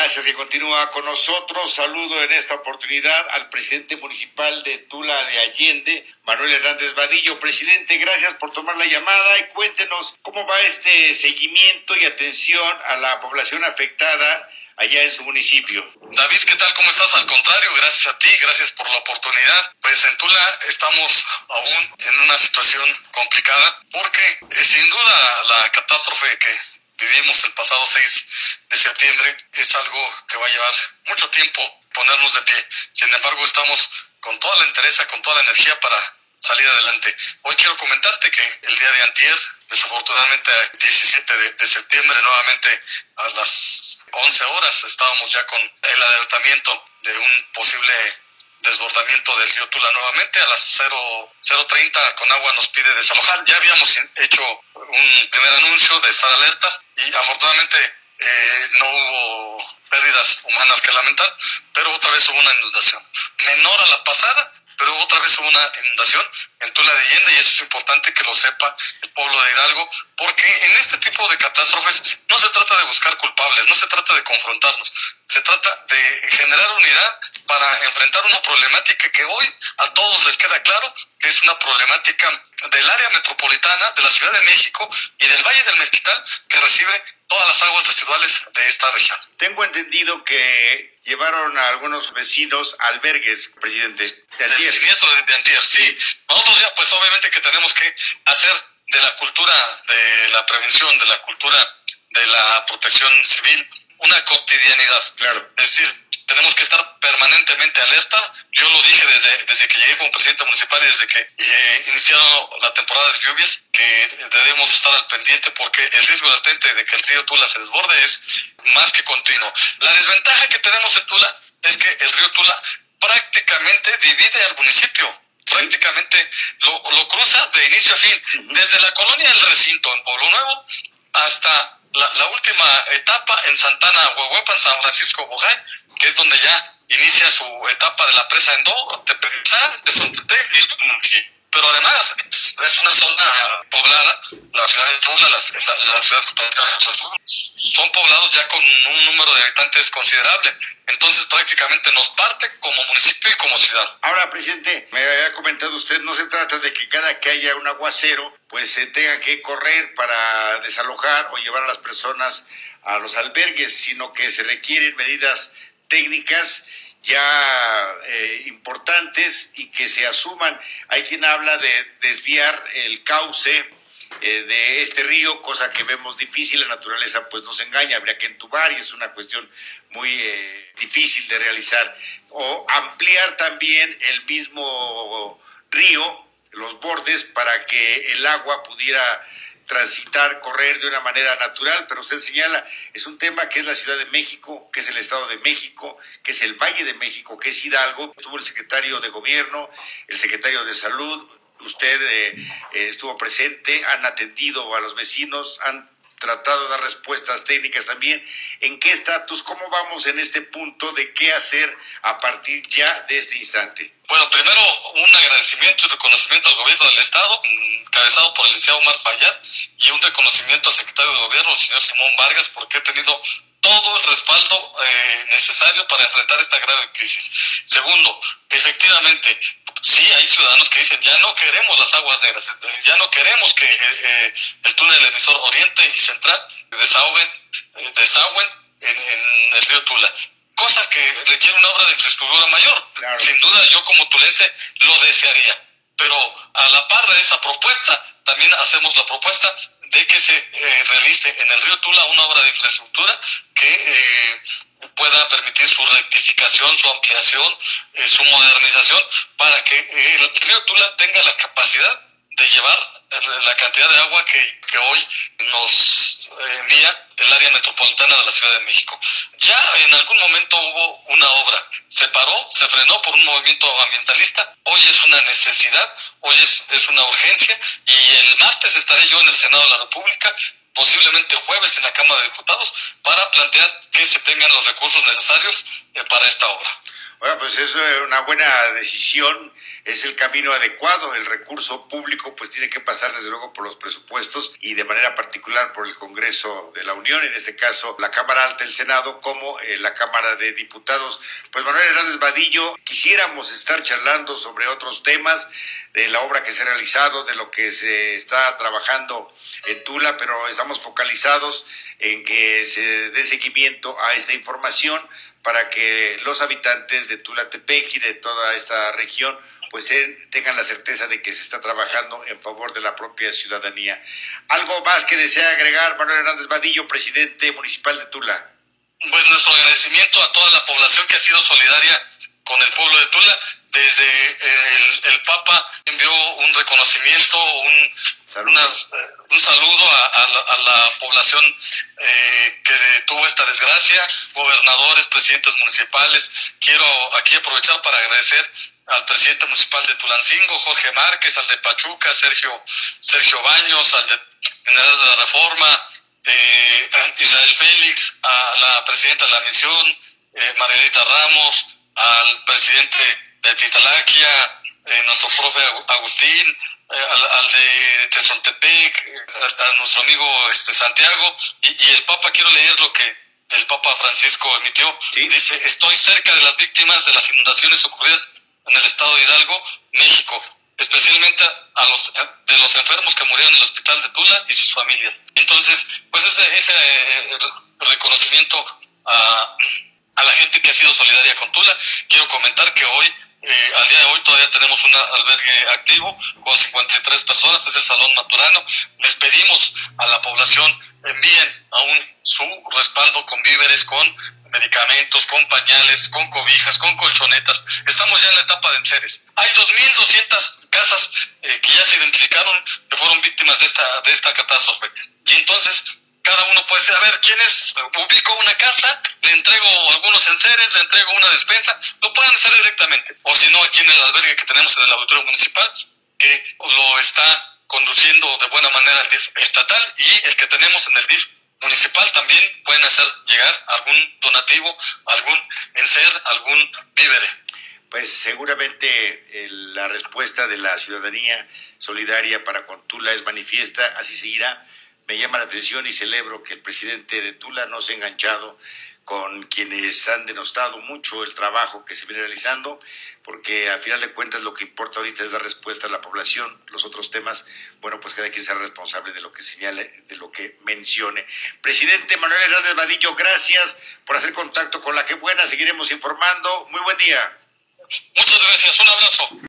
Gracias que continúa con nosotros. Saludo en esta oportunidad al presidente municipal de Tula de Allende, Manuel Hernández Vadillo. Presidente, gracias por tomar la llamada y cuéntenos cómo va este seguimiento y atención a la población afectada allá en su municipio. David, ¿qué tal? ¿Cómo estás? Al contrario, gracias a ti, gracias por la oportunidad. Pues en Tula estamos aún en una situación complicada porque sin duda la catástrofe que vivimos el pasado 6 de septiembre es algo que va a llevar mucho tiempo ponernos de pie. Sin embargo, estamos con toda la entereza, con toda la energía para salir adelante. Hoy quiero comentarte que el día de antier, desafortunadamente 17 de septiembre, nuevamente a las 11 horas, estábamos ya con el alertamiento de un posible desbordamiento del río Tula nuevamente. A las 0:30 Conagua nos pide desalojar. Ya habíamos hecho un primer anuncio de estar alertas y afortunadamente no hubo pérdidas humanas que lamentar, pero otra vez hubo una inundación menor a la pasada, pero otra vez hubo una inundación en Tula de Allende, y eso es importante que lo sepa el pueblo de Hidalgo, porque en este tipo de catástrofes no se trata de buscar culpables, no se trata de confrontarnos, se trata de generar unidad para enfrentar una problemática que hoy a todos les queda claro que es una problemática del área metropolitana, de la Ciudad de México y del Valle del Mezquital, que recibe todas las aguas residuales de esta región. Tengo entendido que llevaron a algunos vecinos a albergues, presidente. Del siniestro de antier, sí. Nosotros ya, pues obviamente que tenemos que hacer de la cultura de la prevención, de la cultura de la protección civil, una cotidianidad. Claro. Es decir, tenemos que estar permanentemente alerta. Yo lo dije desde que llegué como presidente municipal y desde que iniciaron la temporada de lluvias, que debemos estar al pendiente porque el riesgo latente de que el río Tula se desborde es más que continuo. La desventaja que tenemos en Tula es que el río Tula prácticamente divide al municipio. Prácticamente lo cruza de inicio a fin, desde la colonia del Recinto en Pueblo Nuevo hasta la última etapa en Santana, Huehuepan, San Francisco, Bojay, que es donde ya inicia su etapa de la presa Endó, Tepetizal, Tezontepec y el municipio. Pero además es una zona poblada, la ciudad de Tula, la ciudad de son poblados ya con un número de habitantes considerable. Entonces prácticamente nos parte como municipio y como ciudad. Ahora, presidente, me había comentado usted, no se trata de que cada que haya un aguacero, pues se tenga que correr para desalojar o llevar a las personas a los albergues, sino que se requieren medidas técnicas ya importantes y que se asuman. Hay quien habla de desviar el cauce de este río, cosa que vemos difícil. La naturaleza pues nos engaña, habría que entubar y es una cuestión muy difícil de realizar, o ampliar también el mismo río, los bordes, para que el agua pudiera transitar, correr de una manera natural. Pero usted señala, es un tema que es la Ciudad de México, que es el Estado de México, que es el Valle de México, que es Hidalgo. Estuvo el secretario de Gobierno, el secretario de Salud, usted estuvo presente, han atendido a los vecinos, han tratado de dar respuestas técnicas también. ¿En qué estatus, cómo vamos en este punto de qué hacer a partir ya de este instante? Bueno, primero un agradecimiento y reconocimiento al gobierno del Estado, encabezado por el licenciado Omar Fayad, y un reconocimiento al secretario de Gobierno, el señor Simón Vargas, porque he tenido todo el respaldo necesario para enfrentar esta grave crisis. Segundo, efectivamente, sí hay ciudadanos que dicen ya no queremos las aguas negras, ya no queremos que el túnel emisor oriente y central desagüen en el río Tula, cosa que requiere una obra de infraestructura mayor. Claro. Sin duda yo como tulense lo desearía, pero a la par de esa propuesta también hacemos la propuesta de que se realice en el río Tula una obra de infraestructura que pueda permitir su rectificación, su ampliación, su modernización, para que el río Tula tenga la capacidad de llevar la cantidad de agua que hoy nos envía el área metropolitana de la Ciudad de México. Ya en algún momento hubo una obra, se paró, se frenó por un movimiento ambientalista, hoy es una necesidad, hoy es una urgencia, y el martes estaré yo en el Senado de la República, posiblemente jueves en la Cámara de Diputados, para plantear que se tengan los recursos necesarios para esta obra. Bueno, pues es una buena decisión, es el camino adecuado. El recurso público pues tiene que pasar desde luego por los presupuestos y de manera particular por el Congreso de la Unión, en este caso la Cámara Alta del Senado, como la Cámara de Diputados. Pues Manuel Hernández Vadillo, quisiéramos estar charlando sobre otros temas, de la obra que se ha realizado, de lo que se está trabajando en Tula, pero estamos focalizados en que se dé seguimiento a esta información para que los habitantes de Tulatepec y de toda esta región pues tengan la certeza de que se está trabajando en favor de la propia ciudadanía. ¿Algo más que desea agregar, Manuel Hernández Vadillo, presidente municipal de Tula? Pues nuestro agradecimiento a toda la población que ha sido solidaria con el pueblo de Tula. Desde el Papa envió un reconocimiento, un saludo a la población que tuvo esta desgracia, gobernadores, presidentes municipales. Quiero aquí aprovechar para agradecer al presidente municipal de Tulancingo, Jorge Márquez, al de Pachuca, Sergio Baños, al de General de la Reforma, Israel Félix, a la presidenta de la misión, Margarita Ramos, al presidente de Titalaquia, nuestro profe Agustín, al de Tezoltepec, a nuestro amigo Santiago, y el Papa, quiero leer lo que el Papa Francisco emitió. ¿Sí? Dice: estoy cerca de las víctimas de las inundaciones ocurridas en el estado de Hidalgo, México, especialmente de los enfermos que murieron en el hospital de Tula y sus familias. Entonces, pues ese reconocimiento a la gente que ha sido solidaria con Tula. Quiero comentar que hoy, al día de hoy, todavía tenemos un albergue activo con 53 personas, es el Salón Maturano. Les pedimos a la población, envíen aún su respaldo con víveres, con medicamentos, con pañales, con cobijas, con colchonetas. Estamos ya en la etapa de enseres. Hay 2.200 casas que ya se identificaron que fueron víctimas de esta catástrofe. Y entonces cada uno puede decir: a ver, ¿quién es? Ubico una casa, le entrego algunos enseres, le entrego una despensa. Lo pueden hacer directamente. O si no, aquí en el albergue que tenemos en el auditorio municipal, que lo está conduciendo de buena manera el DIF estatal, y el que tenemos en el DIF municipal, también pueden hacer llegar algún donativo, algún enser, algún vívere. Pues seguramente la respuesta de la ciudadanía solidaria para con Tula es manifiesta, así seguirá. Me llama la atención y celebro que el presidente de Tula no se ha enganchado con quienes han denostado mucho el trabajo que se viene realizando, porque al final de cuentas lo que importa ahorita es dar respuesta a la población. Los otros temas, bueno, pues cada quien será responsable de lo que señale, de lo que mencione. Presidente Manuel Hernández Vadillo, gracias por hacer contacto con La Que Buena. Seguiremos informando. Muy buen día. Muchas gracias. Un abrazo.